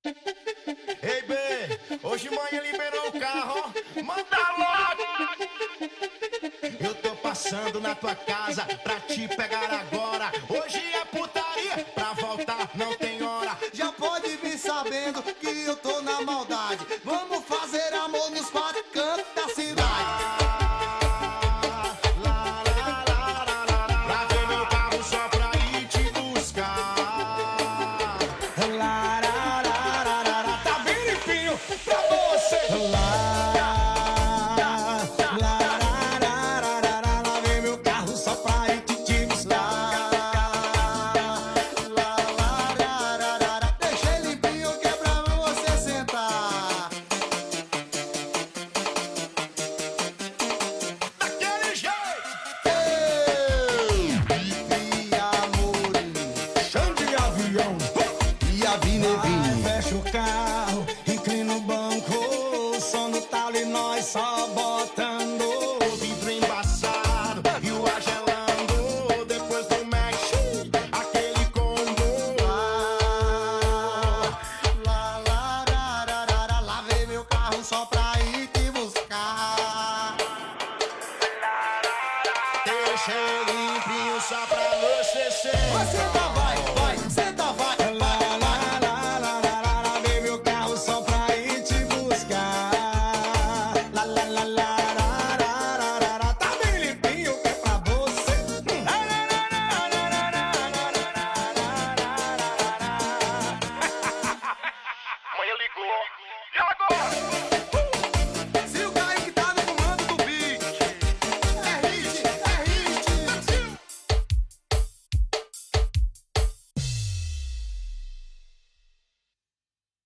Ei, B, hoje manhã liberou o carro, ó. Manda logo! Eu tô passando na tua casa pra te pegar agora. Hoje é putaria, pra voltar não tem hora. Já pode vir sabendo que eu tô na maldade. Vamos fazer amor nos quatro cantos da cidade. Lavei meu carro só pra ir te buscar. Tá bem limpinho pra você. Lavei meu carro só pra ir te buscar. Deixei limpinho que é pra você sentar. Daquele jeito! E amor, Chão de avião! e a Vinevinho. Fecha o carro, inclina o banco, o som no talo e nós só bora.